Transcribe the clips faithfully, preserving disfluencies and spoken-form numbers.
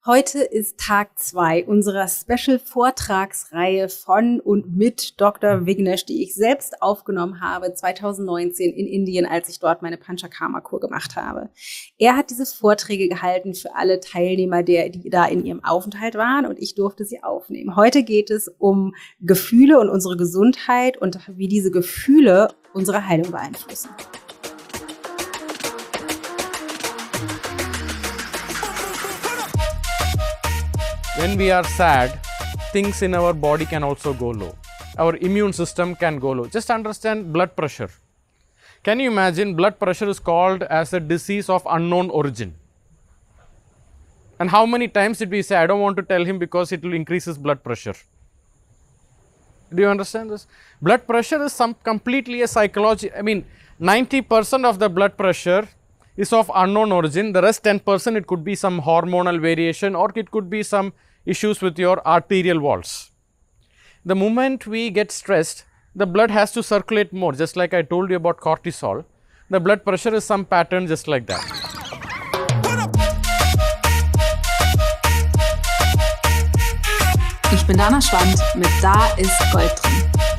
Heute ist Tag zwei unserer Special-Vortragsreihe von und mit Doktor Vignesh, die ich selbst aufgenommen habe zwanzig neunzehn in Indien, als ich dort meine Panchakarma-Kur gemacht habe. Er hat diese Vorträge gehalten für alle Teilnehmer, der, die da in ihrem Aufenthalt waren, und ich durfte sie aufnehmen. Heute geht es um Gefühle und unsere Gesundheit und wie diese Gefühle unsere Heilung beeinflussen. When we are sad, things in our body can also go low. Our immune system can go low. Just understand blood pressure. Can you imagine blood pressure is called as a disease of unknown origin? And how many times did we say, I don't want to tell him because it will increase his blood pressure? Do you understand this? Blood pressure is some completely a psychology. I mean, ninety percent of the blood pressure is of unknown origin. The rest ten percent, it could be some hormonal variation, or it could be some issues with your arterial walls. The moment we get stressed, the blood has to circulate more, just like I told you about cortisol. The blood pressure is some pattern just like that. Ich bin Dana Schwand mit Da ist Gold drin.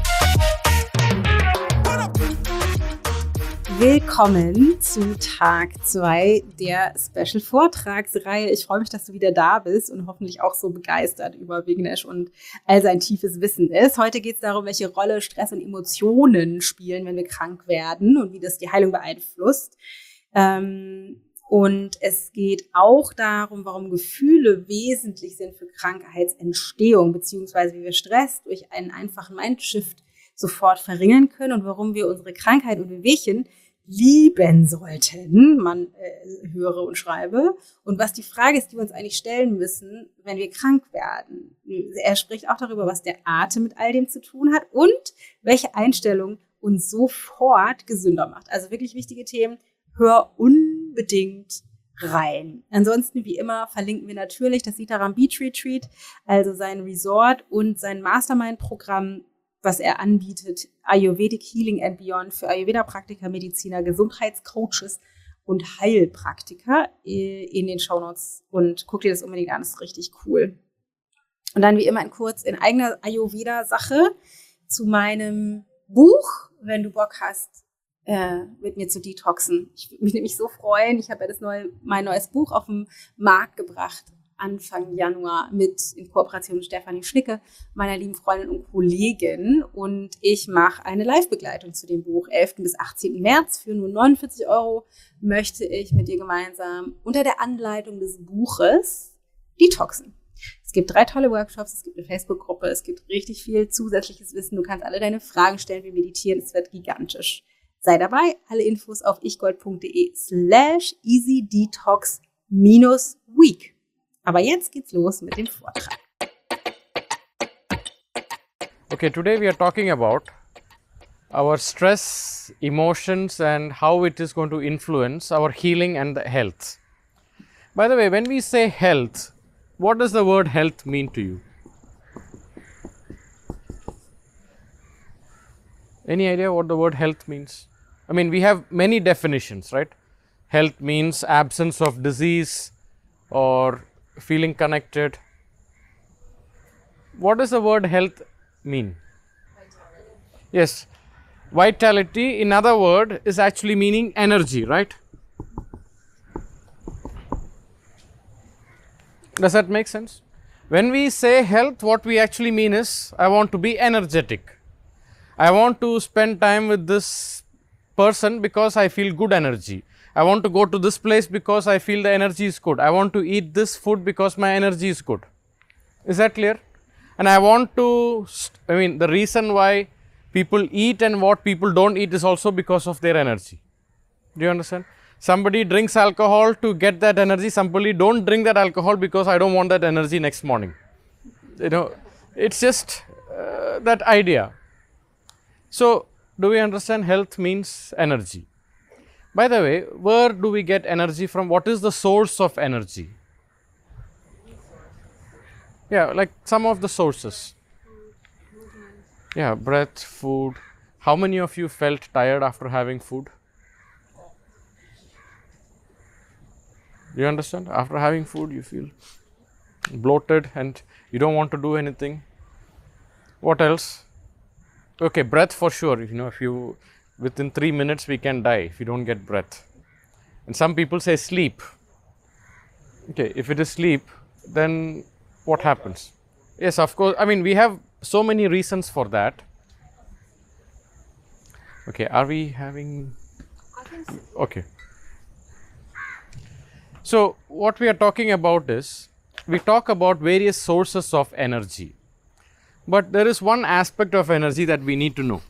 Willkommen zu Tag zwei der Special-Vortragsreihe. Ich freue mich, dass du wieder da bist und hoffentlich auch so begeistert über Vignesh und all sein tiefes Wissen ist. Heute geht es darum, welche Rolle Stress und Emotionen spielen, wenn wir krank werden, und wie das die Heilung beeinflusst. Ähm, und es geht auch darum, warum Gefühle wesentlich sind für Krankheitsentstehung, beziehungsweise wie wir Stress durch einen einfachen Mindshift sofort verringern können und warum wir unsere Krankheit und Wehwehchen lieben sollten, man äh, höre und schreibe. Und was die Frage ist, die wir uns eigentlich stellen müssen, wenn wir krank werden. Er spricht auch darüber, was der Atem mit all dem zu tun hat und welche Einstellung uns sofort gesünder macht. Also wirklich wichtige Themen. Hör unbedingt rein. Ansonsten, wie immer, verlinken wir natürlich das Sitaram Beach Retreat, also sein Resort und sein Mastermind-Programm, was er anbietet, Ayurvedic Healing and Beyond für Ayurveda-Praktiker, Mediziner, Gesundheitscoaches und Heilpraktiker in den Shownotes, und guck dir das unbedingt an, das ist richtig cool. Und dann wie immer ein kurz in eigener Ayurveda-Sache zu meinem Buch, wenn du Bock hast, äh, mit mir zu detoxen. Ich würde mich nämlich so freuen, ich habe ja das neue, mein neues Buch auf den Markt gebracht, Anfang Januar, mit in Kooperation mit Stefanie Schnicke, meiner lieben Freundin und Kollegin. Und ich mache eine Live-Begleitung zu dem Buch. elften bis achtzehnten März für nur neunundvierzig Euro möchte ich mit dir gemeinsam unter der Anleitung des Buches detoxen. Es gibt drei tolle Workshops, es gibt eine Facebook-Gruppe, es gibt richtig viel zusätzliches Wissen. Du kannst alle deine Fragen stellen, wir meditieren, es wird gigantisch. Sei dabei, alle Infos auf ichgold.de slash easydetox minus week. Aber jetzt geht's los mit dem Vortrag. Okay, today we are talking about our stress, emotions, and how it is going to influence our healing and health. By the way, when we say health, what does the word health mean to you? Any idea what the word health means? I mean, we have many definitions, right? Health means absence of disease or feeling connected. What does the word health mean? Vitality. Yes, vitality, in other word, is actually meaning energy, right? Does that make sense? When we say health, what we actually mean is, I want to be energetic. I want to spend time with this person because I feel good energy. I want to go to this place because I feel the energy is good. I want to eat this food because my energy is good. Is that clear? And I want to, I mean, the reason why people eat and what people don't eat is also because of their energy. Do you understand? Somebody drinks alcohol to get that energy. Somebody don't drink that alcohol because I don't want that energy next morning. You know, it's just uh, that idea. So, do we understand health means energy? By the way, where do we get energy from? What is the source of energy? Yeah, like some of the sources. Yeah, breath, food. How many of you felt tired after having food? Do you understand? After having food, you feel bloated and you don't want to do anything. What else? Okay, breath for sure. You know, if you, within three minutes we can die if you don't get breath. And some people say sleep. Okay, if it is sleep, then what happens? Yes, of course. I mean, we have so many reasons for that. Okay, are we having? I think so. Okay. So, what we are talking about is, we talk about various sources of energy. But there is one aspect of energy that we need to know.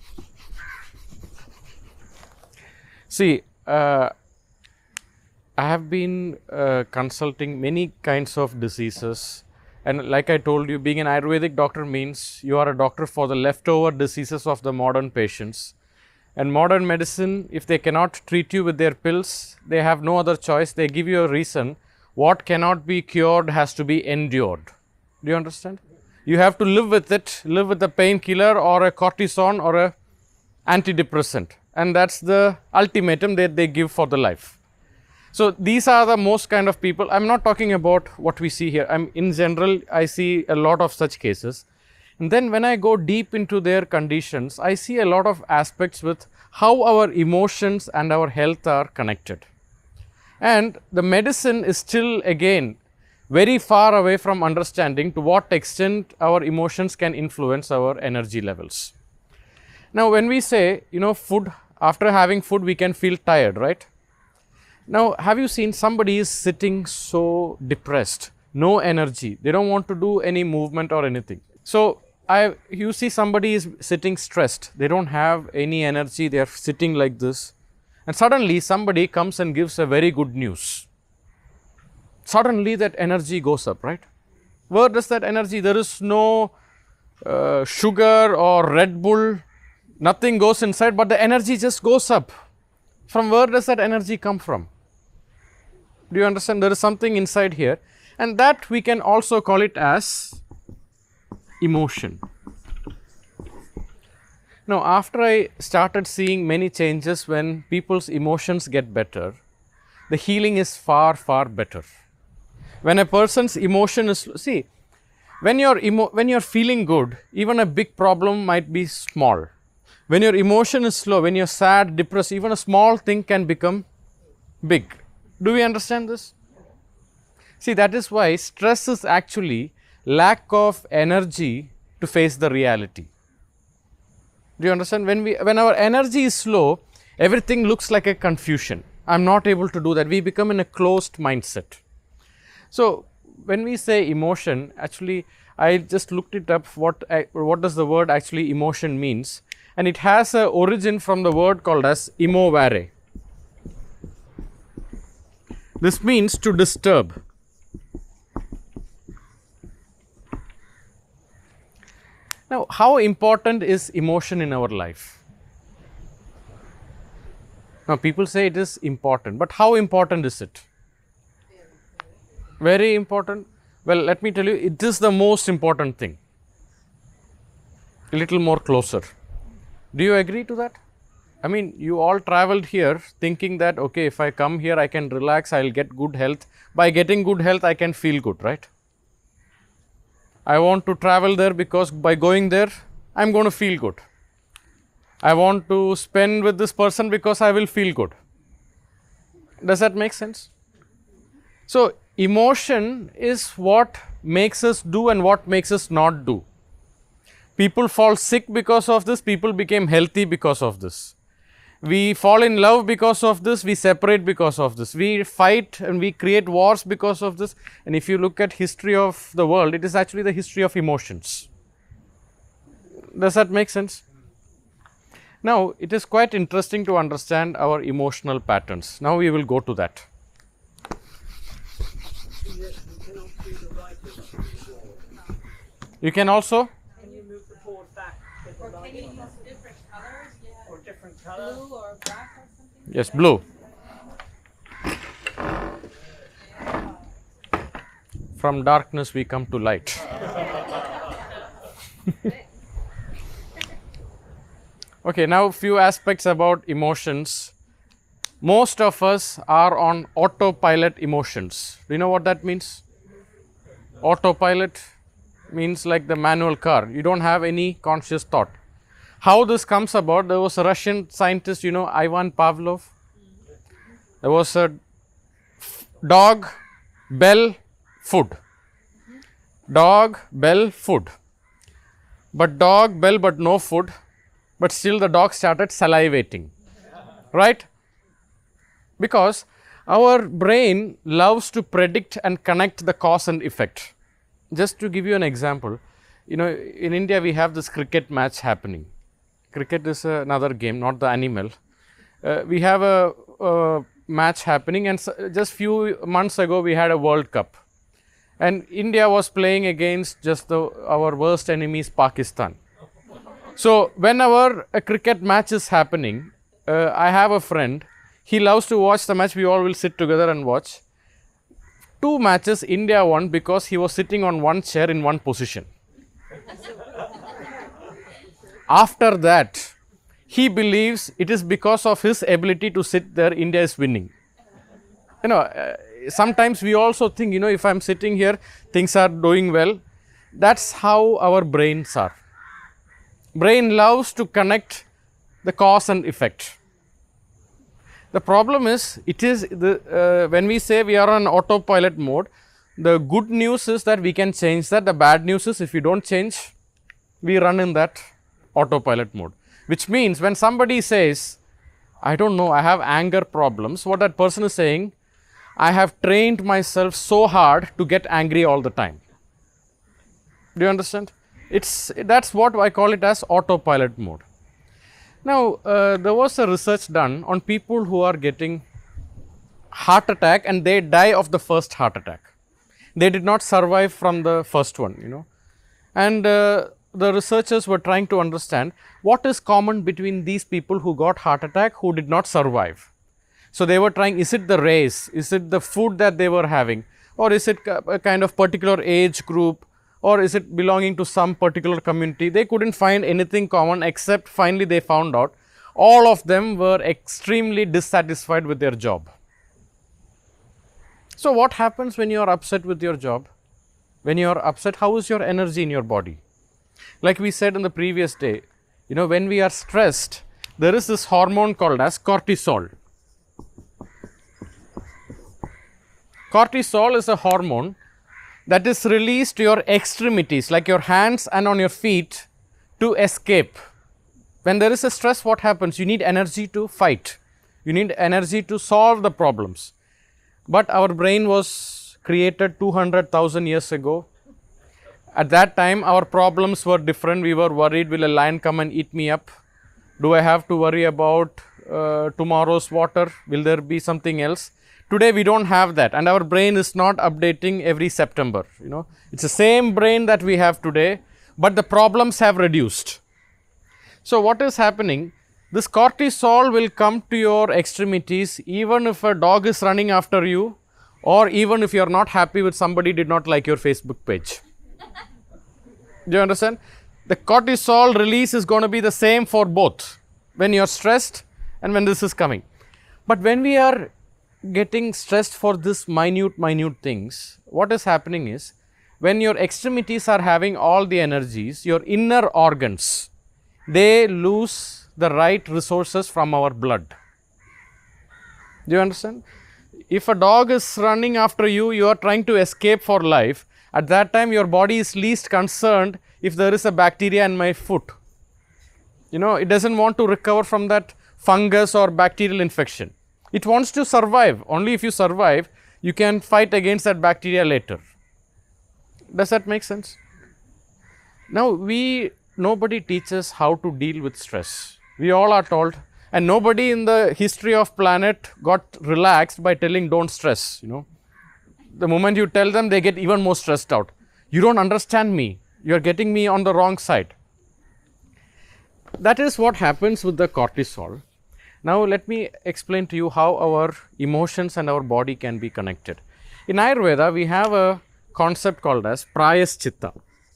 See, uh, I have been uh, consulting many kinds of diseases, and like I told you, being an Ayurvedic doctor means you are a doctor for the leftover diseases of the modern patients. And modern medicine, if they cannot treat you with their pills, they have no other choice. They give you a reason. What cannot be cured has to be endured. Do you understand? You have to live with it, live with a painkiller or a cortisone or a antidepressant. And that's the ultimatum that they give for the life. So these are the most kind of people. I'm not talking about what we see here. I'm in general, I see a lot of such cases. And then when I go deep into their conditions, I see a lot of aspects with how our emotions and our health are connected. And the medicine is still again very far away from understanding to what extent our emotions can influence our energy levels. Now, when we say, you know, food, after having food, we can feel tired, right? Now, have you seen somebody is sitting so depressed, no energy, they don't want to do any movement or anything. So, I, you see somebody is sitting stressed, they don't have any energy, they are sitting like this, and suddenly somebody comes and gives a very good news. Suddenly that energy goes up, right? Where does that energy? There is no uh, sugar or Red Bull, nothing goes inside, but the energy just goes up. From where does that energy come from? Do you understand? There is something inside here, and that we can also call it as emotion. Now, after I started seeing many changes when people's emotions get better, the healing is far, far better. When a person's emotion is, see, when you're, emo when you're feeling good, even a big problem might be small. When your emotion is slow, when you're sad, depressed, even a small thing can become big. Do we understand this? See, that is why stress is actually lack of energy to face the reality. Do you understand? When we, when our energy is slow, everything looks like a confusion. I'm not able to do that. We become in a closed mindset. So, when we say emotion, actually, I just looked it up, what, what does the word actually emotion means, and it has a origin from the word called as emovere. This means to disturb. Now, how important is emotion in our life? Now, people say it is important, but how important is it? Very important. Well, let me tell you, it is the most important thing. A little more closer. Do you agree to that? I mean, you all traveled here thinking that, okay, if I come here, I can relax, I will get good health. By getting good health, I can feel good, right? I want to travel there because by going there, I am going to feel good. I want to spend with this person because I will feel good. Does that make sense? So, emotion is what makes us do and what makes us not do. People fall sick because of this, people became healthy because of this. We fall in love because of this, we separate because of this. We fight and we create wars because of this. And if you look at history of the world, it is actually the history of emotions. Does that make sense? Now, it is quite interesting to understand our emotional patterns. Now, we will go to that. You can also? Can you move the board back? Or can you use different colors? Yeah. Or different colour? Blue or black or something? Yes, blue. From darkness we come to light. Okay, now few aspects about emotions. Most of us are on autopilot emotions. Do you know what that means? Autopilot means like the manual car. You don't have any conscious thought. How this comes about, there was a Russian scientist, you know, Ivan Pavlov. There was a dog, bell, food. Dog, bell, food. But dog, bell, but no food. But still the dog started salivating. Right? Because our brain loves to predict and connect the cause and effect. Just to give you an example, you know, in India we have this cricket match happening. Cricket is another game, not the animal. Uh, we have a, a match happening, and so just few months ago we had a World Cup. And India was playing against just the, our worst enemies, Pakistan. So whenever a cricket match is happening, uh, I have a friend, he loves to watch the match, we all will sit together and watch. Two matches India won because he was sitting on one chair in one position. After that, he believes it is because of his ability to sit there, India is winning. You know, uh, sometimes we also think, you know, if I am sitting here, things are doing well. That's how our brains are. Brain loves to connect the cause and effect. The problem is, it is the, uh, when we say we are on autopilot mode, the good news is that we can change that. The bad news is if we don't change, we run in that autopilot mode. Which means when somebody says, I don't know, I have anger problems, what that person is saying, I have trained myself so hard to get angry all the time. Do you understand? It's, that's what I call it as autopilot mode. Now, uh, there was a research done on people who are getting heart attack and they die of the first heart attack. They did not survive from the first one, you know. And uh, the researchers were trying to understand what is common between these people who got heart attack who did not survive. So they were trying, is it the race, is it the food that they were having, or is it a kind of particular age group, or is it belonging to some particular community? They couldn't find anything common, except finally they found out all of them were extremely dissatisfied with their job. So what happens when you are upset with your job? When you are upset, how is your energy in your body? Like we said in the previous day, you know, when we are stressed, there is this hormone called as cortisol. Cortisol is a hormone that is released to your extremities, like your hands and on your feet, to escape. When there is a stress, what happens? You need energy to fight. You need energy to solve the problems. But our brain was created two hundred thousand years ago. At that time, our problems were different. We were worried, will a lion come and eat me up? Do I have to worry about uh, tomorrow's water? Will there be something else? Today we don't have that, and our brain is not updating every September, you know. It's the same brain that we have today, but the problems have reduced. So what is happening? This cortisol will come to your extremities even if a dog is running after you, or even if you are not happy with somebody did not like your Facebook page. Do you understand? The cortisol release is going to be the same for both when you are stressed and when this is coming. But when we are getting stressed for this minute, minute things, what is happening is, when your extremities are having all the energies, your inner organs, they lose the right resources from our blood. Do you understand? If a dog is running after you, you are trying to escape for life. At that time, your body is least concerned if there is a bacteria in my foot. You know, it doesn't want to recover from that fungus or bacterial infection. It wants to survive. Only if you survive, you can fight against that bacteria later. Does that make sense? Now, we, nobody teaches how to deal with stress. We all are told, and nobody in the history of planet got relaxed by telling don't stress, you know. The moment you tell them, they get even more stressed out. You don't understand me. You are getting me on the wrong side. That is what happens with the cortisol. Now, let me explain to you how our emotions and our body can be connected. In Ayurveda, we have a concept called as Prayaschita.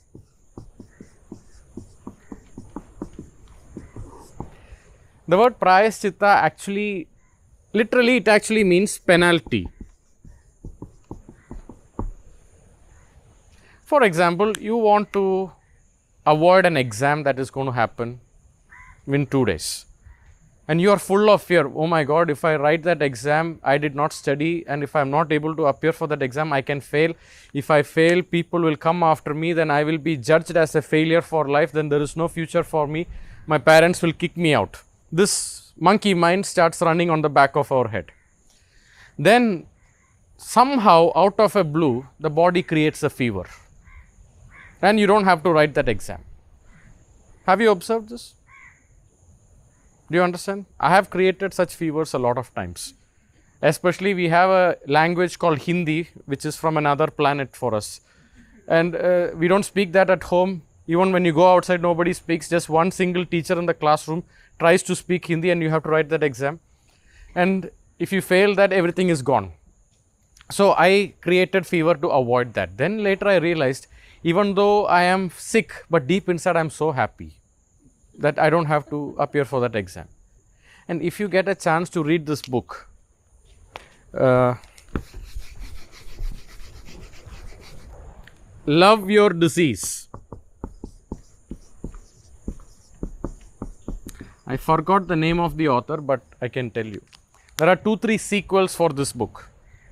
The word Prayaschita actually, literally it actually means penalty. For example, you want to avoid an exam that is going to happen in two days. And you are full of fear. Oh my God, if I write that exam, I did not study, and if I am not able to appear for that exam, I can fail. If I fail, people will come after me, then I will be judged as a failure for life, then there is no future for me. My parents will kick me out. This monkey mind starts running on the back of our head. Then somehow out of a blue, the body creates a fever. And you don't have to write that exam. Have you observed this? Do you understand? I have created such fevers a lot of times. Especially we have a language called Hindi, which is from another planet for us. And uh, we don't speak that at home. Even when you go outside, nobody speaks. Just one single teacher in the classroom tries to speak Hindi and you have to write that exam. And if you fail that, everything is gone. So I created fever to avoid that. Then later I realized, even though I am sick, but deep inside I am so happy that I don't have to appear for that exam. And if you get a chance to read this book, uh, Love Your Disease. I forgot the name of the author, but I can tell you. There are two, three sequels for this book.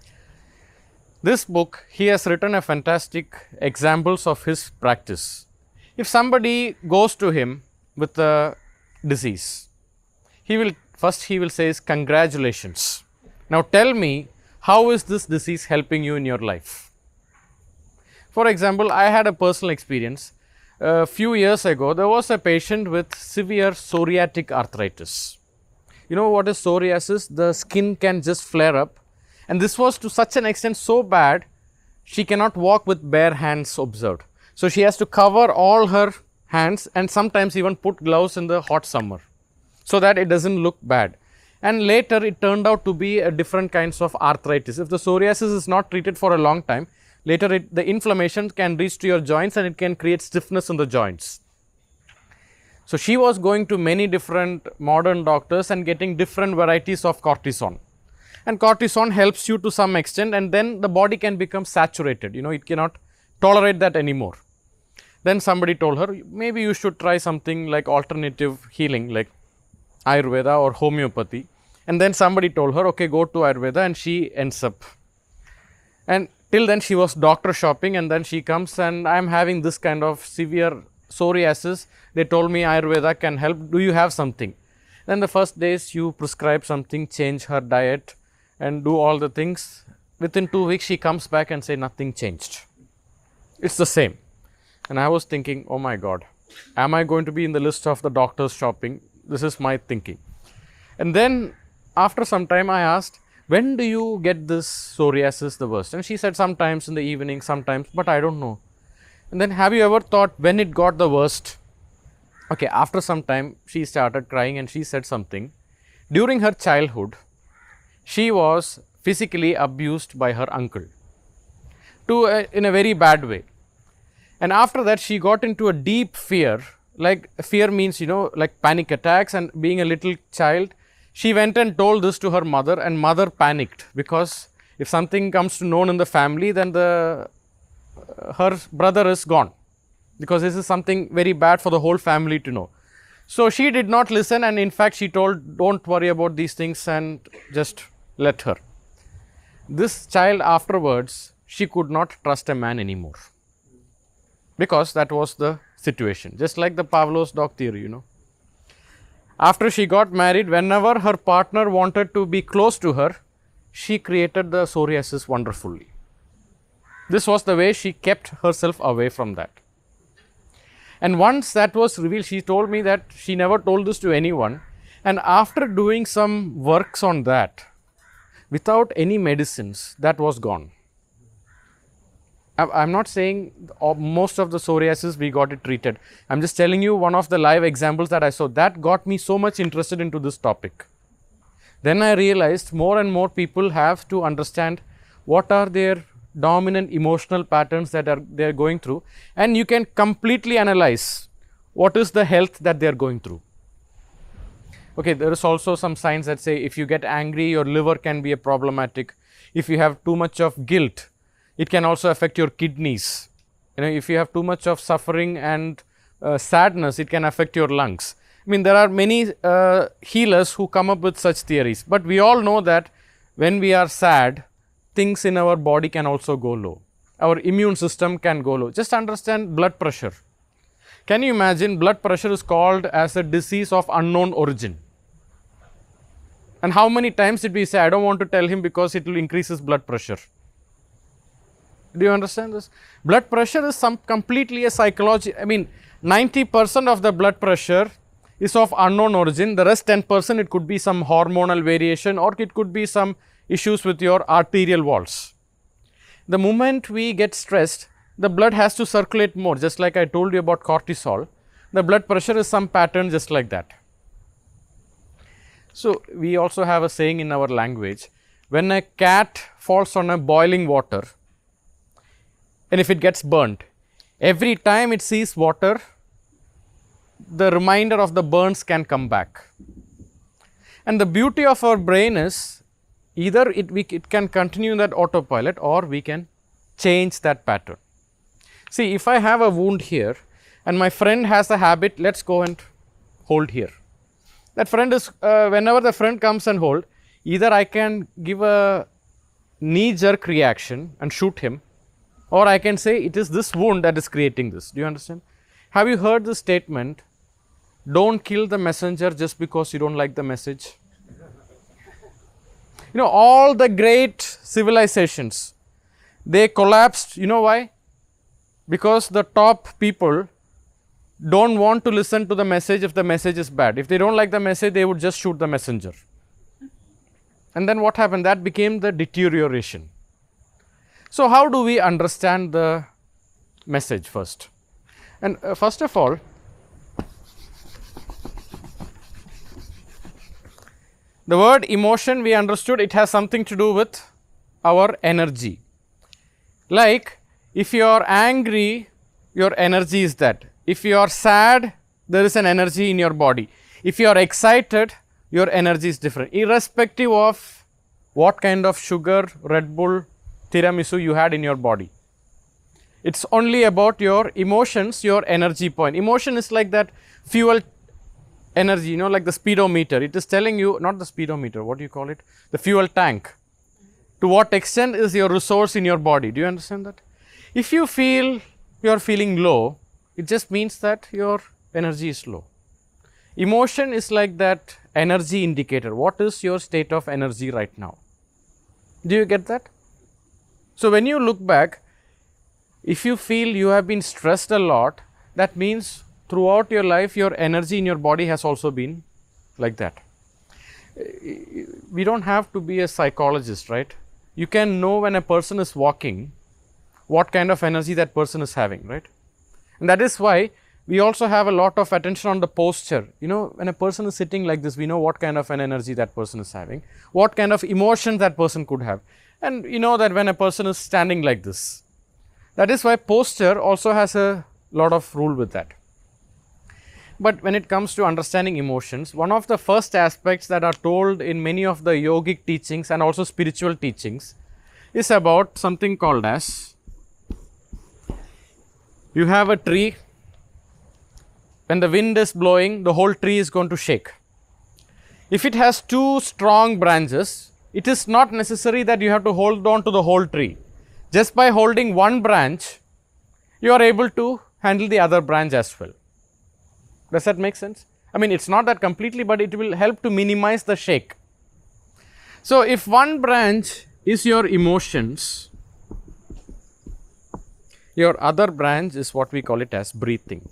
This book, he has written a fantastic examples of his practice. If somebody goes to him with a disease, he will first he will say is congratulations. Now tell me, how is this disease helping you in your life? For example, I had a personal experience. A few years ago, there was a patient with severe psoriatic arthritis. You know what is psoriasis? The skin can just flare up. And this was to such an extent so bad, she cannot walk with bare hands observed. So she has to cover all her hands and sometimes even put gloves in the hot summer so that it doesn't look bad. And later it turned out to be a different kinds of arthritis. If the psoriasis is not treated for a long time, later it, the inflammation can reach to your joints and it can create stiffness in the joints. So she was going to many different modern doctors and getting different varieties of cortisone. And cortisone helps you to some extent, and then the body can become saturated. You know, it cannot tolerate that anymore. Then somebody told her, maybe you should try something like alternative healing, like Ayurveda or homeopathy. And then somebody told her, okay, go to Ayurveda, and she ends up. And till then she was doctor shopping, and then she comes and I am having this kind of severe psoriasis. They told me Ayurveda can help. Do you have something? Then the first days you prescribe something, change her diet and do all the things. Within two weeks she comes back and say nothing changed. It's the same. And I was thinking, oh my God, am I going to be in the list of the doctors shopping? This is my thinking. And then after some time I asked, when do you get this psoriasis the worst? And she said sometimes in the evening, sometimes, but I don't know. And then have you ever thought when it got the worst? Okay, after some time she started crying and she said something. During her childhood, she was physically abused by her uncle to a, in a very bad way. And after that she got into a deep fear, like fear means, you know, like panic attacks, and being a little child, she went and told this to her mother, and mother panicked because if something comes to known in the family, then the uh, her brother is gone, because this is something very bad for the whole family to know. So she did not listen, and in fact she told, don't worry about these things and just let her. This child afterwards, she could not trust a man anymore, because that was the situation, just like the Pavlov's dog theory, you know. After she got married, whenever her partner wanted to be close to her, she created the psoriasis wonderfully. This was the way she kept herself away from that. And once that was revealed, she told me that she never told this to anyone. And after doing some works on that, without any medicines, that was gone. I'm not saying most of the psoriasis we got it treated. I'm just telling you one of the live examples that I saw. That got me so much interested into this topic. Then I realized more and more people have to understand what are their dominant emotional patterns that are they are going through, and you can completely analyze what is the health that they are going through. Okay, there is also some signs that say if you get angry, your liver can be a problematic. If you have too much of guilt, it can also affect your kidneys You know, if you have too much of suffering and uh, sadness, it can affect your lungs. I mean, there are many uh, healers who come up with such theories, but we all know that when we are sad, things in our body can also go low. Our immune system can go low. Just understand blood pressure. Can you imagine blood pressure is called as a disease of unknown origin? And how many times did we say, I don't want to tell him because it will increase his blood pressure? Do you understand this? Blood pressure is some completely a psychology. I mean, ninety percent of the blood pressure is of unknown origin. The rest ten percent, it could be some hormonal variation, or it could be some issues with your arterial walls. The moment we get stressed, the blood has to circulate more, just like I told you about cortisol. The blood pressure is some pattern just like that. So, we also have a saying in our language, when a cat falls on a boiling water, and if it gets burnt, every time it sees water, the reminder of the burns can come back. And the beauty of our brain is, either it, we, it can continue that autopilot, or we can change that pattern. See, if I have a wound here and my friend has a habit, let's go and hold here. That friend is, uh, whenever the friend comes and hold, either I can give a knee-jerk reaction and shoot him, or I can say it is this wound that is creating this. Do you understand? Have you heard the statement, don't kill the messenger just because you don't like the message? You know, all the great civilizations, they collapsed. You know why? Because the top people don't want to listen to the message if the message is bad. If they don't like the message, they would just shoot the messenger. And then what happened? That became the deterioration. So, how do we understand the message first? And uh, first of all, the word emotion, we understood it has something to do with our energy. Like, if you are angry, your energy is that. If you are sad, there is an energy in your body. If you are excited, your energy is different, irrespective of what kind of sugar, Red Bull, tiramisu you had in your body. It's only about your emotions, your energy point. Emotion is like that fuel energy, you know, like the speedometer. It is telling you, not the speedometer, what do you call it? The fuel tank. To what extent is your resource in your body? Do you understand that? If you feel you are feeling low, it just means that your energy is low. Emotion is like that energy indicator. What is your state of energy right now? Do you get that? So, when you look back, if you feel you have been stressed a lot, that means throughout your life, your energy in your body has also been like that. We don't have to be a psychologist, right? You can know when a person is walking, what kind of energy that person is having, right? And that is why we also have a lot of attention on the posture. You know, when a person is sitting like this, we know what kind of an energy that person is having, what kind of emotion that person could have. And you know that when a person is standing like this, that is why posture also has a lot of rule with that. But when it comes to understanding emotions, one of the first aspects that are told in many of the yogic teachings and also spiritual teachings is about something called as, you have a tree, when the wind is blowing, the whole tree is going to shake. If it has two strong branches, it is not necessary that you have to hold on to the whole tree. Just by holding one branch, you are able to handle the other branch as well. Does that make sense? I mean, it's not that completely, but it will help to minimize the shake. So, if one branch is your emotions, your other branch is what we call it as breathing.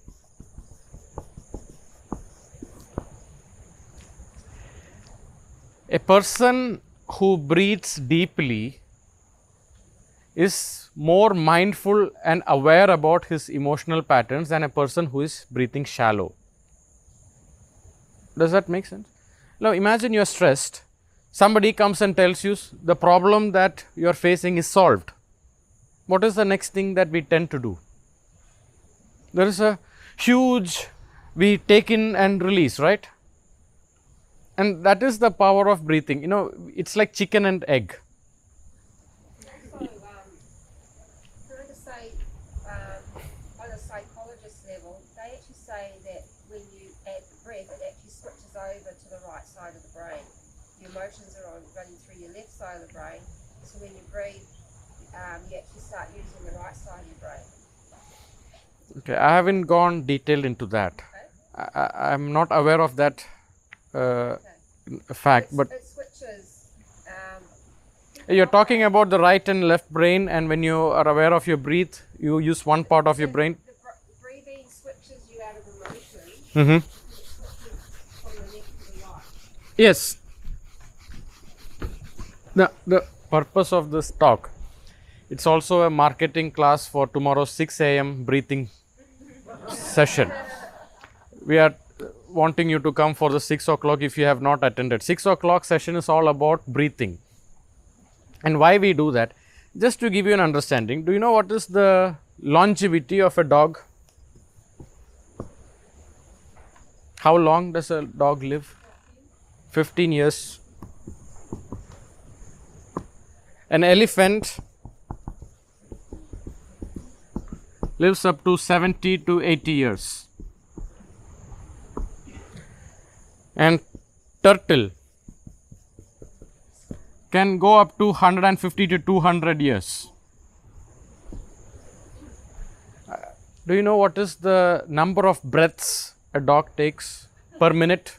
A person who breathes deeply is more mindful and aware about his emotional patterns than a person who is breathing shallow. Does that make sense? Now, imagine you are stressed. Somebody comes and tells you the problem that you are facing is solved. What is the next thing that we tend to do? There is a huge, we take in and release, right? And that is the power of breathing. You know, it's like chicken and egg. So, um, heard a say, um, psychologist level, they actually say that when you add the breath, it actually switches over to the right side of the brain. Your emotions are on, running through your left side of the brain, so when you breathe, um, you actually start using the right side of your brain. Okay, I haven't gone detailed into that. Okay. I, I'm not aware of that uh, Okay. fact, It's- but it switches. Um, you're talking about the right and left brain, and when you are aware of your breath, you use one part of your brain. The br- breathing switches you out of emotion. Mm-hmm. It switches from the left to the right. Yes. The, the purpose of this talk, it's also a marketing class for tomorrow's six a m breathing session. We are wanting you to come for the six o'clock if you have not attended. six o'clock session is all about breathing. And why we do that? Just to give you an understanding, do you know what is the longevity of a dog? How long does a dog live? fifteen years. An elephant lives up to seventy to eighty years. And turtle can go up to one hundred fifty to two hundred years. Uh, do you know what is the number of breaths a dog takes per minute?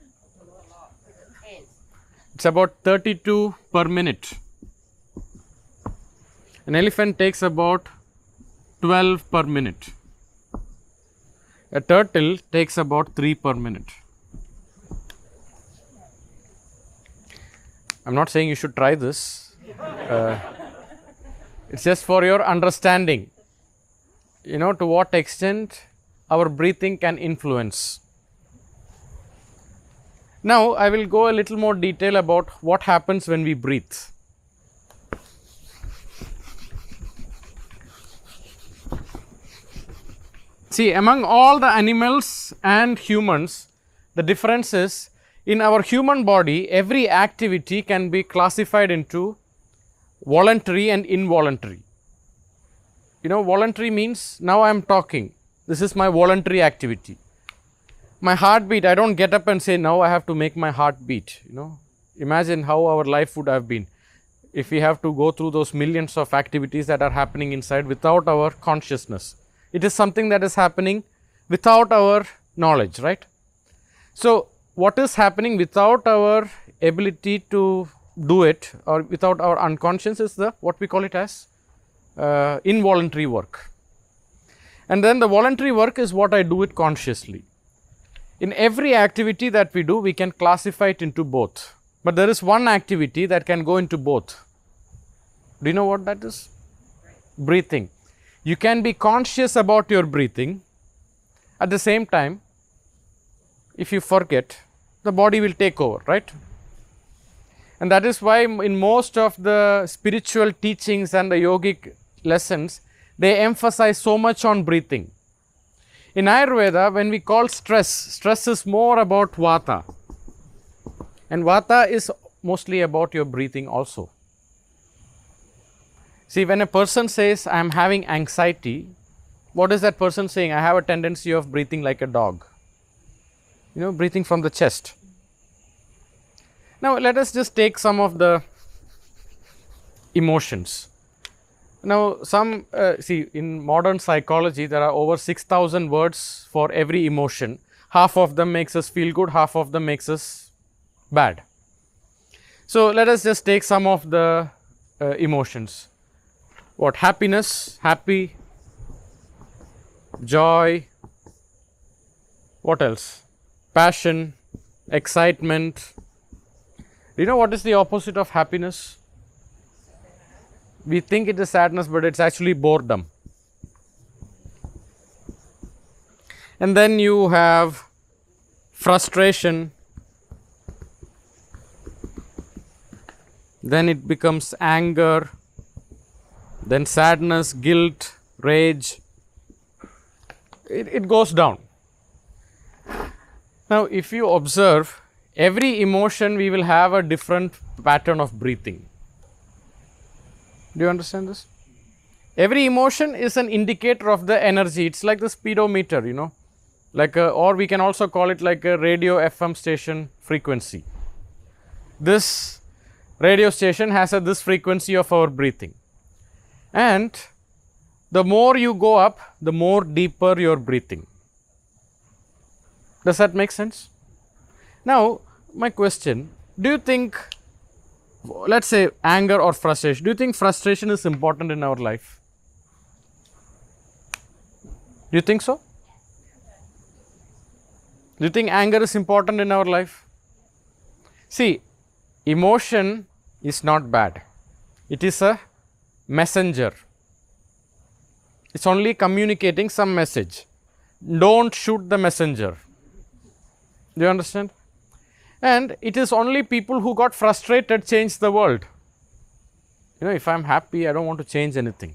It's about thirty-two per minute. An elephant takes about twelve per minute. A turtle takes about three per minute. I'm not saying you should try this. Uh, it's just for your understanding. You know, to what extent our breathing can influence. Now, I will go a little more detail about what happens when we breathe. See, among all the animals and humans, the difference is in our human body, every activity can be classified into voluntary and involuntary. You know, voluntary means now I am talking. This is my voluntary activity. My heartbeat, I don't get up and say, now I have to make my heart beat. You know, imagine how our life would have been if we have to go through those millions of activities that are happening inside without our consciousness. It is something that is happening without our knowledge, right? So, what is happening without our ability to do it or without our unconscious is the what we call it as uh, involuntary work. And then the voluntary work is what I do it consciously. In every activity that we do, we can classify it into both. But there is one activity that can go into both. Do you know what that is? Breathing. You can be conscious about your breathing. At the same time, if you forget, the body will take over, right? And that is why in most of the spiritual teachings and the yogic lessons, they emphasize so much on breathing. In Ayurveda, when we call stress, stress is more about vata. And vata is mostly about your breathing also. See, when a person says, I am having anxiety, what is that person saying? I have a tendency of breathing like a dog. You know, breathing from the chest. Now, let us just take some of the emotions. Now, some, uh, see, in modern psychology, there are over six thousand words for every emotion. Half of them makes us feel good, half of them makes us bad. So, let us just take some of the uh, emotions. What? Happiness, happy, joy, what else? Passion, excitement. Do you know what is the opposite of happiness? We think it is sadness, but it's actually boredom. And then you have frustration. Then it becomes anger. Then sadness, guilt, rage. It, it goes down. Now, if you observe, every emotion we will have a different pattern of breathing. Do you understand this? Every emotion is an indicator of the energy. It's like the speedometer, you know, like a, or we can also call it like a radio F M station frequency. This radio station has a this frequency of our breathing, and the more you go up, the more deeper your breathing. Does that make sense? Now, my question, do you think, let's say anger or frustration, do you think frustration is important in our life? Do you think so? Do you think anger is important in our life? See, emotion is not bad. It is a messenger. It's only communicating some message. Don't shoot the messenger. Do you understand? And it is only people who got frustrated change the world. You know, if I am happy, I don't want to change anything.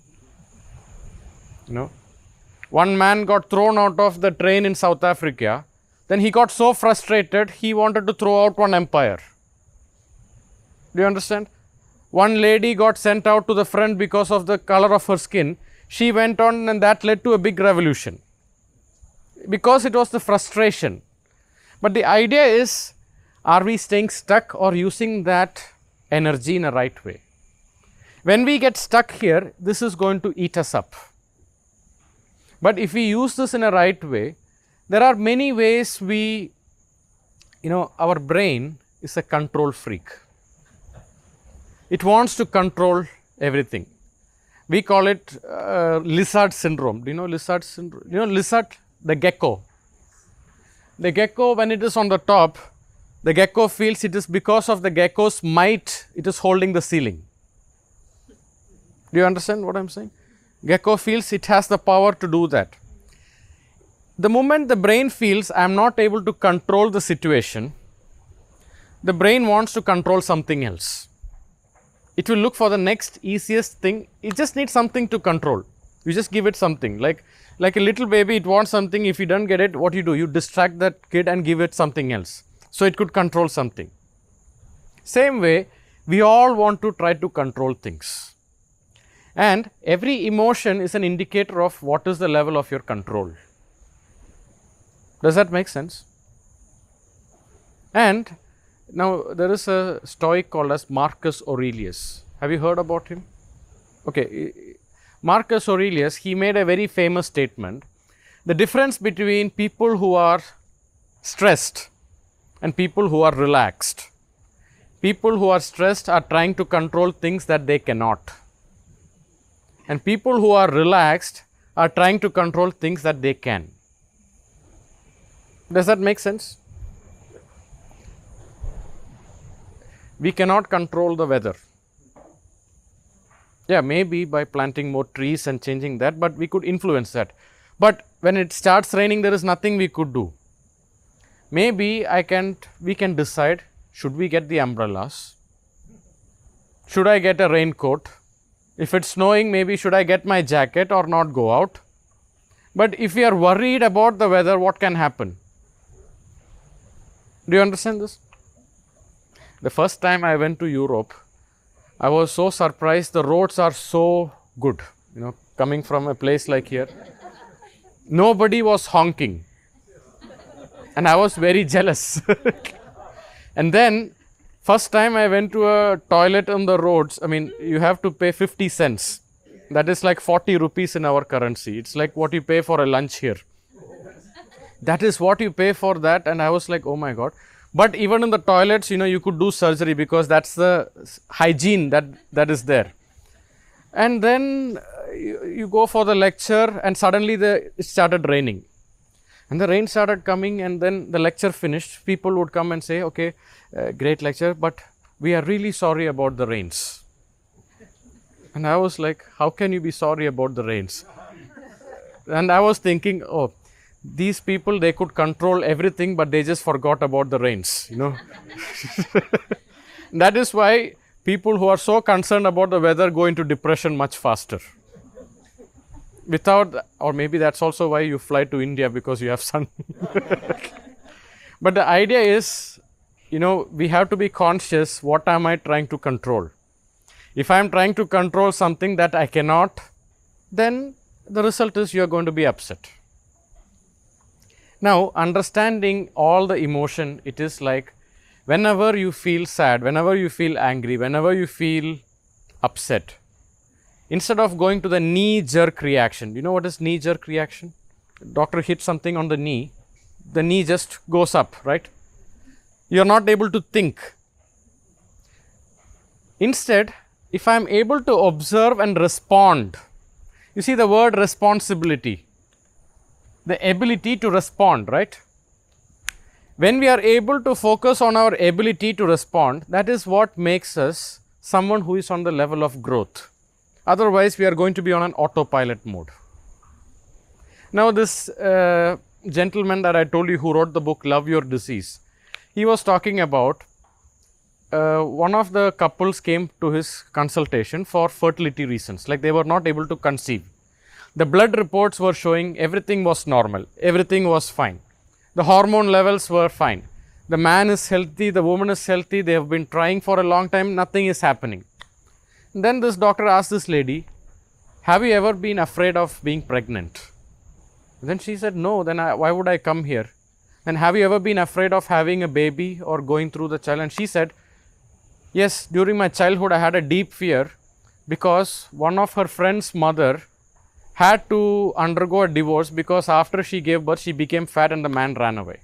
You know, one man got thrown out of the train in South Africa. Then he got so frustrated, he wanted to throw out one empire. Do you understand? One lady got sent out to the front because of the color of her skin. She went on, and that led to a big revolution. Because it was the frustration. But the idea is, are we staying stuck or using that energy in a right way? When we get stuck here, this is going to eat us up. But if we use this in a right way, there are many ways we, you know, our brain is a control freak. It wants to control everything. We call it uh, lizard syndrome. Do you know lizard syndrome? You know lizard, the gecko. The gecko, when it is on the top, the gecko feels it is because of the gecko's might, it is holding the ceiling. Do you understand what I am saying? Gecko feels it has the power to do that. The moment the brain feels I am not able to control the situation, the brain wants to control something else. It will look for the next easiest thing. It just needs something to control. You just give it something. Like, like a little baby, it wants something. If you don't get it, what you do? You distract that kid and give it something else. So it could control something. Same way, we all want to try to control things. And every emotion is an indicator of what is the level of your control. Does that make sense? And now there is a Stoic called as Marcus Aurelius. Have you heard about him? Okay, Marcus Aurelius, he made a very famous statement. The difference between people who are stressed and people who are relaxed. People who are stressed are trying to control things that they cannot. And people who are relaxed are trying to control things that they can. Does that make sense? We cannot control the weather. Yeah, maybe by planting more trees and changing that, but we could influence that. But when it starts raining, there is nothing we could do. Maybe I can, we can decide, should we get the umbrellas? Should I get a raincoat? If it's snowing, maybe should I get my jacket or not go out? But if we are worried about the weather, what can happen? Do you understand this? The first time I went to Europe, I was so surprised. The roads are so good, you know, coming from a place like here. Nobody was honking. And I was very jealous. And then, first time I went to a toilet on the roads, I mean, you have to pay fifty cents. That is like forty rupees in our currency. It's like what you pay for a lunch here. That is what you pay for that. And I was like, oh my God. But even in the toilets, you know, you could do surgery because that's the hygiene that, that is there. And then uh, you, you go for the lecture and suddenly the, it started raining. And the rain started coming and then the lecture finished. People would come and say, okay, uh, great lecture, but we are really sorry about the rains. And I was like, how can you be sorry about the rains? And I was thinking, oh, these people, they could control everything, but they just forgot about the rains, you know. That is why people who are so concerned about the weather go into depression much faster. Without, or maybe that's also why you fly to India, because you have sun. But the idea is, you know, we have to be conscious, what am I trying to control? If I am trying to control something that I cannot, then the result is you are going to be upset. Now, understanding all the emotion, it is like whenever you feel sad, whenever you feel angry, whenever you feel upset, instead of going to the knee-jerk reaction, you know what is knee-jerk reaction? Doctor hits something on the knee, the knee just goes up, right? You are not able to think. Instead, if I am able to observe and respond, you see the word responsibility, the ability to respond, right? When we are able to focus on our ability to respond, that is what makes us someone who is on the level of growth. Otherwise, we are going to be on an autopilot mode. Now, this uh, gentleman that I told you who wrote the book Love Your Disease, he was talking about uh, one of the couples came to his consultation for fertility reasons, like they were not able to conceive. The blood reports were showing everything was normal, everything was fine. The hormone levels were fine. The man is healthy, the woman is healthy, they have been trying for a long time, nothing is happening. Then this doctor asked this lady, have you ever been afraid of being pregnant? Then she said, no, then I, why would I come here? And have you ever been afraid of having a baby or going through the child? And she said, yes, during my childhood I had a deep fear because one of her friend's mother had to undergo a divorce because after she gave birth, she became fat and the man ran away.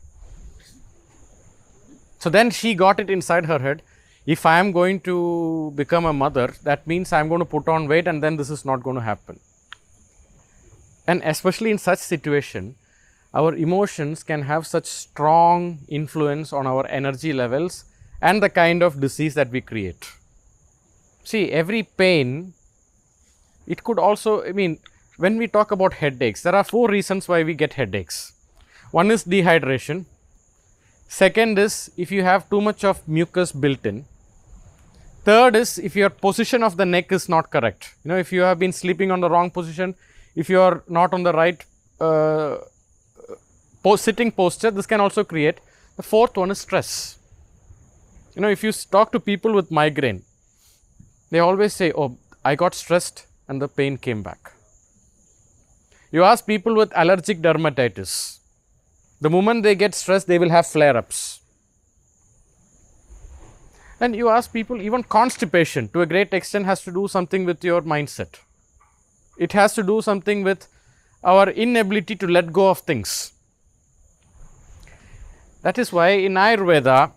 So then she got it inside her head, if I am going to become a mother, that means I am going to put on weight and then this is not going to happen. And especially in such situation, our emotions can have such strong influence on our energy levels and the kind of disease that we create. See, every pain, it could also, I mean, when we talk about headaches, there are four reasons why we get headaches. One is dehydration. Second is if you have too much of mucus built in. Third is if your position of the neck is not correct. You know, if you have been sleeping on the wrong position, if you are not on the right uh, post sitting posture, this can also create. The fourth one is stress. You know, if you talk to people with migraine, they always say, oh, I got stressed and the pain came back. You ask people with allergic dermatitis, the moment they get stressed, they will have flare-ups. And you ask people, even constipation to a great extent has to do something with your mindset. It has to do something with our inability to let go of things. That is why in Ayurveda,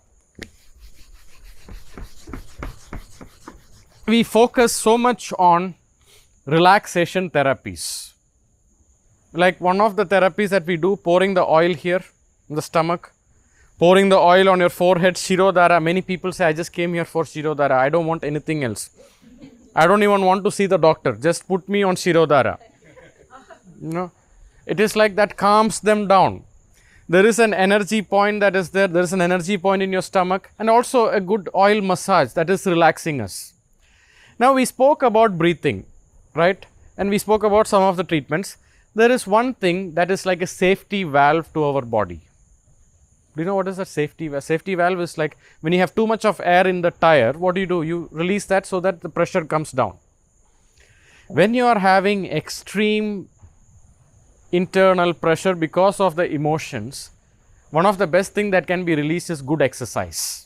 we focus so much on relaxation therapies. Like one of the therapies that we do, pouring the oil here in the stomach, pouring the oil on your forehead, Shirodhara. Many people say, I just came here for Shirodhara. I don't want anything else. I don't even want to see the doctor. Just put me on Shirodhara. You know, it is like that calms them down. There is an energy point that is there. There is an energy point in your stomach and also a good oil massage that is relaxing us. Now we spoke about breathing, right? And we spoke about some of the treatments. There is one thing that is like a safety valve to our body. Do you know what is a safety valve? Safety valve is like when you have too much of air in the tire, what do you do? You release that so that the pressure comes down. When you are having extreme internal pressure because of the emotions, one of the best things that can be released is good exercise.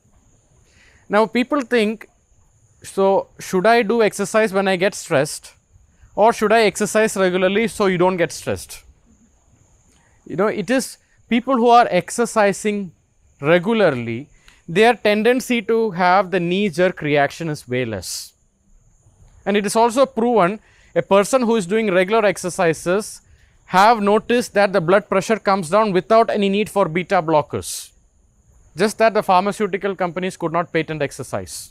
Now people think, so should I do exercise when I get stressed? Or should I exercise regularly so you don't get stressed? You know, it is people who are exercising regularly, their tendency to have the knee-jerk reaction is way less. And it is also proven a person who is doing regular exercises have noticed that the blood pressure comes down without any need for beta blockers. Just that the pharmaceutical companies could not patent exercise.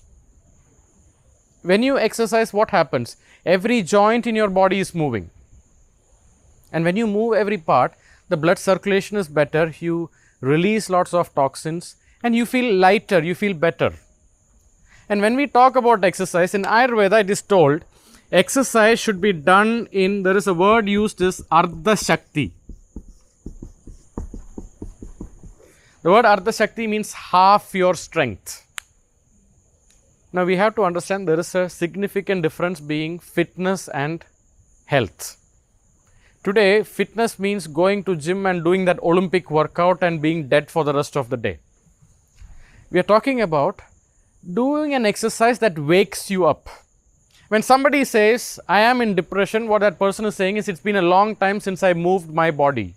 When you exercise, what happens? Every joint in your body is moving. And when you move every part, the blood circulation is better, you release lots of toxins and you feel lighter, you feel better. And when we talk about exercise, in Ayurveda it is told, exercise should be done in, there is a word used is Ardha Shakti. The word Ardha Shakti means half your strength. Now we have to understand there is a significant difference being fitness and health. Today, fitness means going to gym and doing that Olympic workout and being dead for the rest of the day. We are talking about doing an exercise that wakes you up. When somebody says, I am in depression, what that person is saying is, it's been a long time since I moved my body.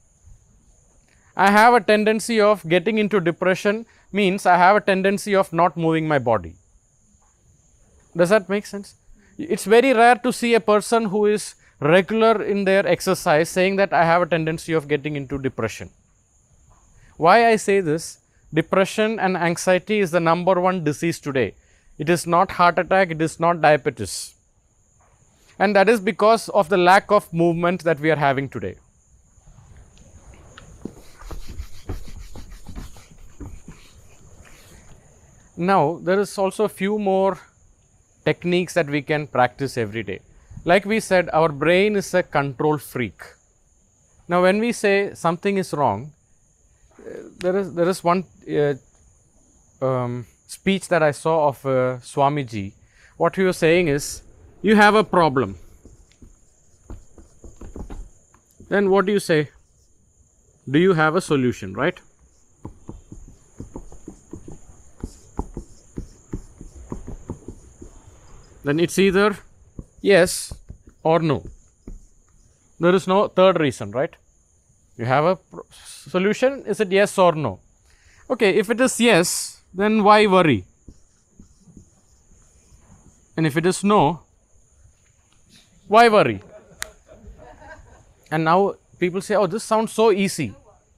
I have a tendency of getting into depression means I have a tendency of not moving my body. Does that make sense? It's very rare to see a person who is regular in their exercise saying that I have a tendency of getting into depression. Why I say this? Depression and anxiety is the number one disease today. It is not heart attack, it is not diabetes. And that is because of the lack of movement that we are having today. Now, there is also a few more techniques that we can practice every day. Like we said, our brain is a control freak. Now, when we say something is wrong, uh, there is there is one uh, um, speech that I saw of uh, Swamiji. What he was saying is, you have a problem. Then what do you say? Do you have a solution, right? Then it's either yes or no. There is no third reason, right? You have a solution, is it yes or no? Okay, if it is yes, then why worry? And if it is no, why worry? And now people say, oh, this sounds so easy.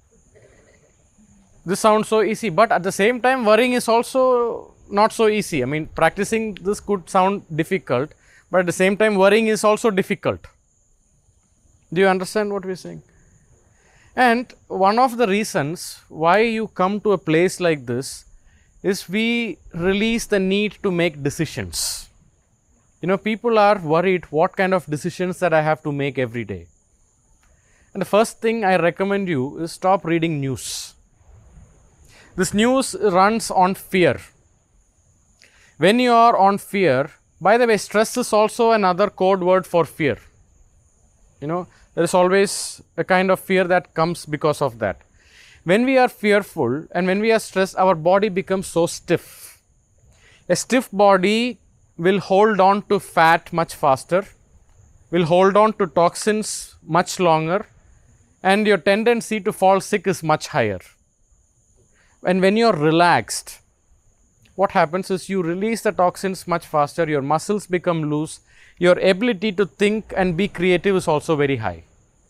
This sounds so easy, but at the same time, worrying is also not so easy. I mean, practicing this could sound difficult, but at the same time, worrying is also difficult. Do you understand what we are saying? And one of the reasons why you come to a place like this is we release the need to make decisions. You know, people are worried what kind of decisions that I have to make every day. And the first thing I recommend you is stop reading news. This news runs on fear. When you are on fear, by the way, stress is also another code word for fear. You know, there is always a kind of fear that comes because of that. When we are fearful and when we are stressed, our body becomes so stiff. A stiff body will hold on to fat much faster, will hold on to toxins much longer, and your tendency to fall sick is much higher. And when you are relaxed, what happens is you release the toxins much faster, your muscles become loose, your ability to think and be creative is also very high.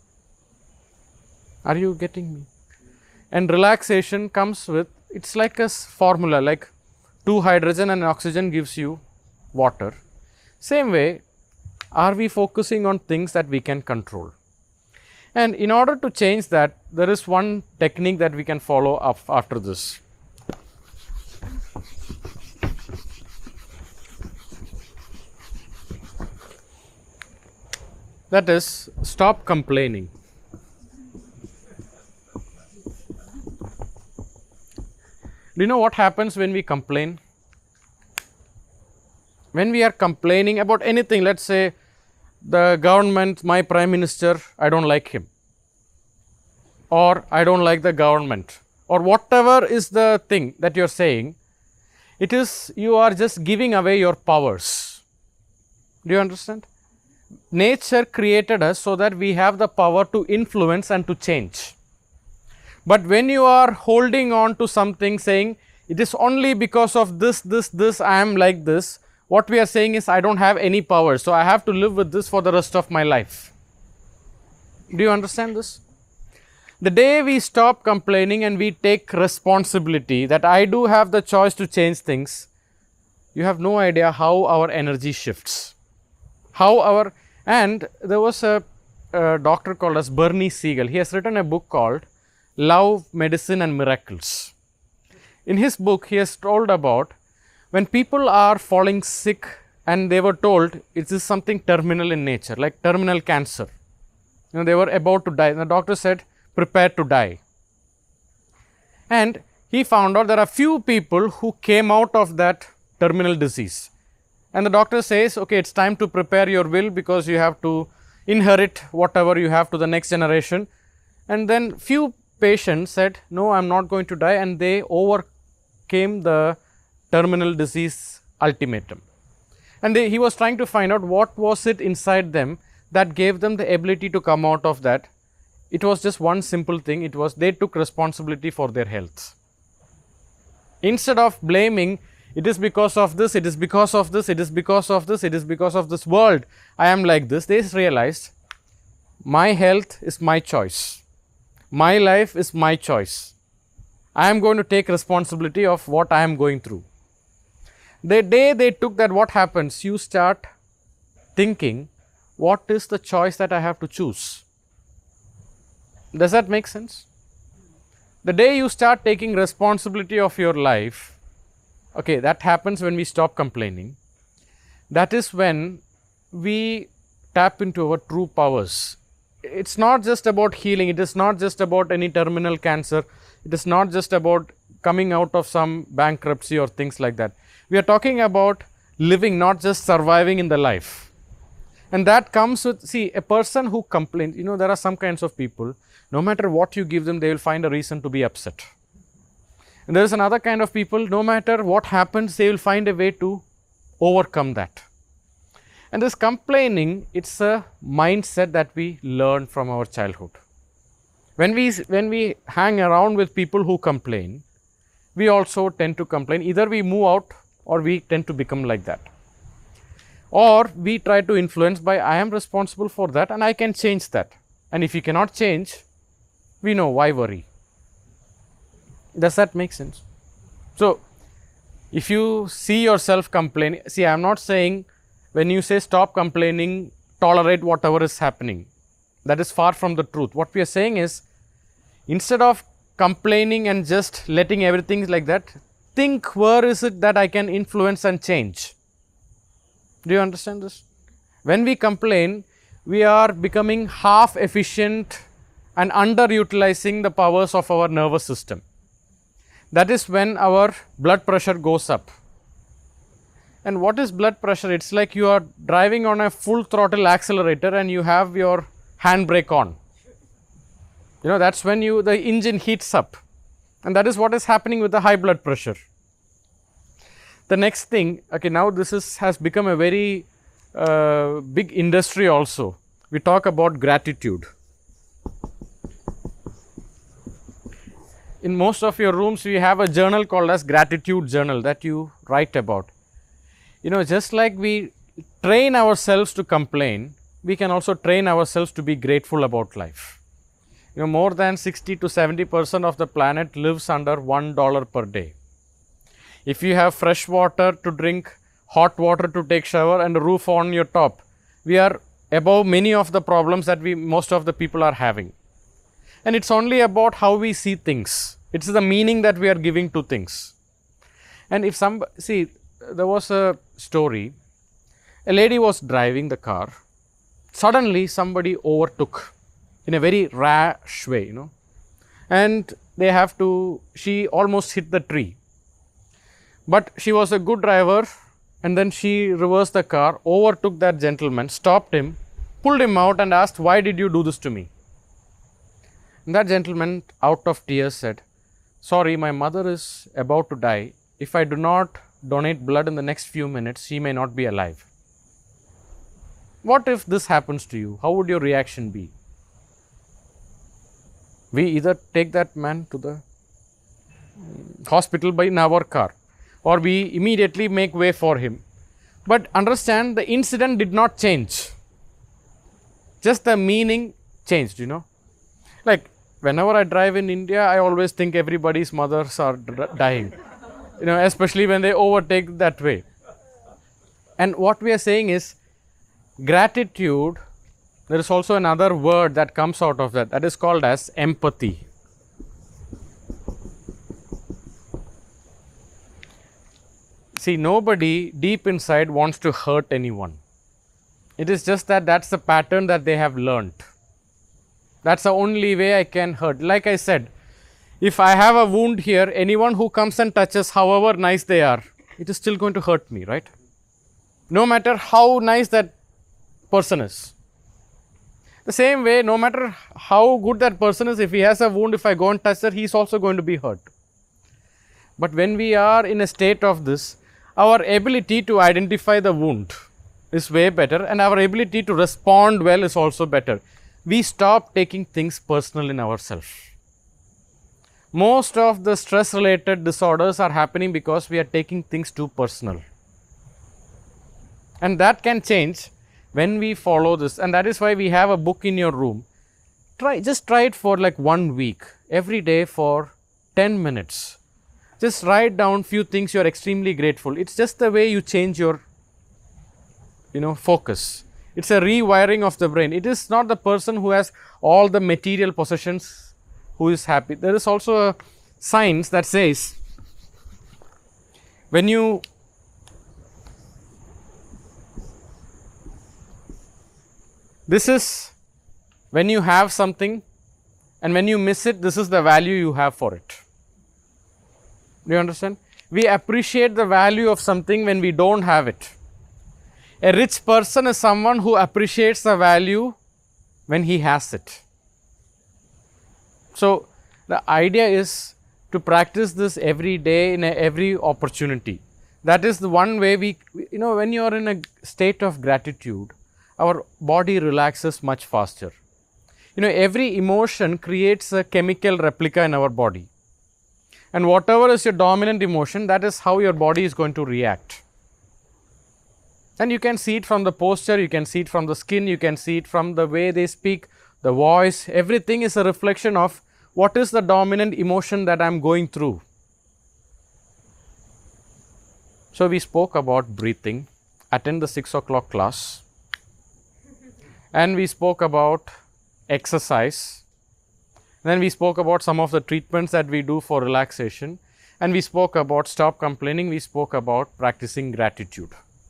Are you getting me? And relaxation comes with, it's like a formula, like two hydrogen and oxygen gives you water. Same way, are we focusing on things that we can control? And in order to change that, there is one technique that we can follow up after this. That is, stop complaining. Do you know what happens when we complain? When we are complaining about anything, let's say the government, my prime minister, I don't like him, or I don't like the government, or whatever is the thing that you're saying, it is, you are just giving away your powers. Do you understand? Nature created us so that we have the power to influence and to change. But when you are holding on to something saying, it is only because of this, this, this, I am like this, what we are saying is, I don't have any power, so I have to live with this for the rest of my life. Do you understand this? The day we stop complaining and we take responsibility that I do have the choice to change things, you have no idea how our energy shifts. How our, and there was a, a doctor called as Bernie Siegel. He has written a book called Love, Medicine and Miracles. In his book, he has told about when people are falling sick and they were told it is something terminal in nature, like terminal cancer. You know, they were about to die. And the doctor said, prepare to die. And he found out there are few people who came out of that terminal disease. And the doctor says, okay, it's time to prepare your will because you have to inherit whatever you have to the next generation. And then few patients said, no, I'm not going to die, and they overcame the terminal disease ultimatum. And they, he was trying to find out what was it inside them that gave them the ability to come out of that. It was just one simple thing. It was they took responsibility for their health. Instead of blaming, it is because of this, it is because of this, it is because of this, it is because of this world, I am like this. They realized my health is my choice. My life is my choice. I am going to take responsibility of what I am going through. The day they took that, what happens? You start thinking, what is the choice that I have to choose? Does that make sense? The day you start taking responsibility of your life, okay, that happens when we stop complaining. That is when we tap into our true powers. It's not just about healing. It is not just about any terminal cancer. It is not just about coming out of some bankruptcy or things like that. We are talking about living, not just surviving in the life. And that comes with, see, a person who complains, you know, there are some kinds of people, no matter what you give them, they will find a reason to be upset. And there is another kind of people, no matter what happens, they will find a way to overcome that. And this complaining, it's a mindset that we learn from our childhood. When we, when we hang around with people who complain, we also tend to complain. Either we move out or we tend to become like that. Or we try to influence by, I am responsible for that and I can change that. And if you cannot change, we know why worry. Does that make sense? So, if you see yourself complaining, see, I am not saying when you say stop complaining, tolerate whatever is happening. That is far from the truth. What we are saying is, instead of complaining and just letting everything like that, think where is it that I can influence and change. Do you understand this? When we complain, we are becoming half efficient and underutilizing the powers of our nervous system. That is when our blood pressure goes up. And what is blood pressure? It's like you are driving on a full throttle accelerator and you have your handbrake on. You know, that's when you the engine heats up. And that is what is happening with the high blood pressure. The next thing, okay, now this is has become a very uh, big industry also. We talk about gratitude. In most of your rooms, we have a journal called as gratitude journal that you write about. You know, just like we train ourselves to complain, we can also train ourselves to be grateful about life. You know, more than sixty to seventy percent of the planet lives under one dollar per day. If you have fresh water to drink, hot water to take shower and a roof on your top, we are above many of the problems that we most of the people are having. And it's only about how we see things. It's the meaning that we are giving to things. And if some, see, there was a story, a lady was driving the car. Suddenly somebody overtook in a very rash way, you know, and they have to, she almost hit the tree. But she was a good driver, and then she reversed the car, overtook that gentleman, stopped him, pulled him out and asked, why did you do this to me? And that gentleman, out of tears, said, sorry, my mother is about to die. If I do not donate blood in the next few minutes, she may not be alive. What if this happens to you? How would your reaction be? We either take that man to the hospital by in our car, or we immediately make way for him. But understand, the incident did not change. Just the meaning changed, you know. Like, whenever I drive in India, I always think everybody's mothers are dying. You know, especially when they overtake that way. And what we are saying is, gratitude, there is also another word that comes out of that, that is called as empathy. See, nobody deep inside wants to hurt anyone. It is just that that's the pattern that they have learnt. That's the only way I can hurt. Like I said, if I have a wound here, anyone who comes and touches, however nice they are, it is still going to hurt me, right? No matter how nice that person is. The same way, no matter how good that person is, if he has a wound, if I go and touch that, he is also going to be hurt. But when we are in a state of this, our ability to identify the wound is way better, and our ability to respond well is also better. We stop taking things personal in ourselves. Most of the stress related disorders are happening because we are taking things too personal. And that can change when we follow this, and that is why we have a book in your room. Try, just try it for like one week, every day for ten minutes. Just write down few things you are extremely grateful. It's just the way you change your, you know, focus. It's a rewiring of the brain. It is not the person who has all the material possessions who is happy. There is also a science that says when you this is when you have something, and when you miss it, this is the value you have for it. Do you understand? We appreciate the value of something when we don't have it. A rich person is someone who appreciates the value when he has it. So, the idea is to practice this every day in a, every opportunity. That is the one way we, you know, when you are in a state of gratitude, our body relaxes much faster. You know, every emotion creates a chemical replica in our body. And whatever is your dominant emotion, that is how your body is going to react. And you can see it from the posture, you can see it from the skin, you can see it from the way they speak, the voice. Everything is a reflection of what is the dominant emotion that I am going through. So, we spoke about breathing, attend the six o'clock class. And we spoke about exercise. Then we spoke about some of the treatments that we do for relaxation. And we spoke about stop complaining. We spoke about practicing gratitude.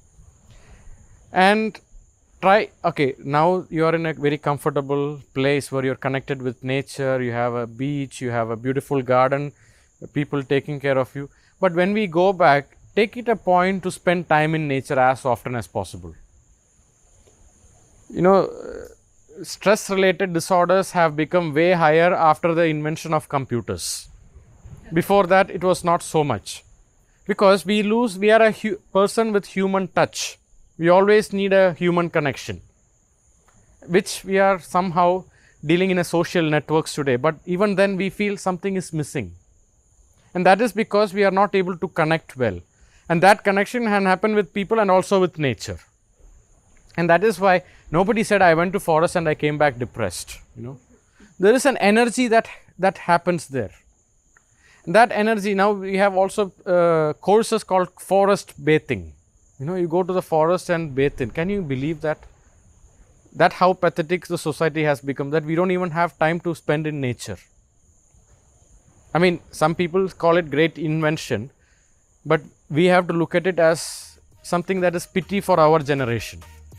And try, okay, now you are in a very comfortable place where you are connected with nature. You have a beach, you have a beautiful garden, people taking care of you. But when we go back, take it a point to spend time in nature as often as possible. You know, stress related disorders have become way higher after the invention of computers. Before that, it was not so much, because we lose, we are a hu- person with human touch. We always need a human connection, which we are somehow dealing in a social networks today. But even then we feel something is missing. And that is because we are not able to connect well. And that connection can happen with people and also with nature. And that is why nobody said, I went to forest and I came back depressed. You know, there is an energy that, that happens there. And that energy, now we have also uh, courses called forest bathing. You know, you go to the forest and bathe in. Can you believe that? That how pathetic the society has become, that we don't even have time to spend in nature. I mean, some people call it great invention, but we have to look at it as something that is pity for our generation.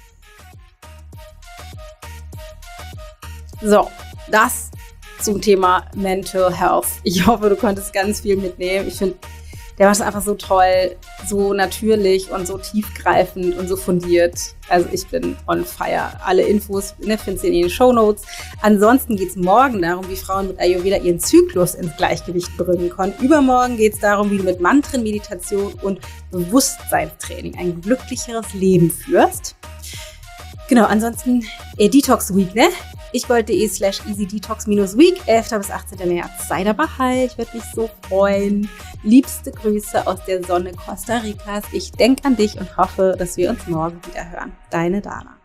So, das zum Thema Mental Health. Ich hoffe, du konntest ganz viel mitnehmen. Ich finde, der war es einfach so toll, so natürlich und so tiefgreifend und so fundiert. Also ich bin on fire. Alle Infos, ne, findest du in den Shownotes. Ansonsten geht es morgen darum, wie Frauen mit Ayurveda ihren Zyklus ins Gleichgewicht bringen können. Übermorgen geht es darum, wie du mit Mantren, Meditation und Bewusstseinstraining ein glücklicheres Leben führst. Genau, ansonsten äh, Detox Week, ne? ichgold.de slash easydetox minus week, elfter bis achtzehnter März. Sei dabei, ich würde mich so freuen. Liebste Grüße aus der Sonne Costa Ricas. Ich denke an dich und hoffe, dass wir uns morgen wieder hören. Deine Dana.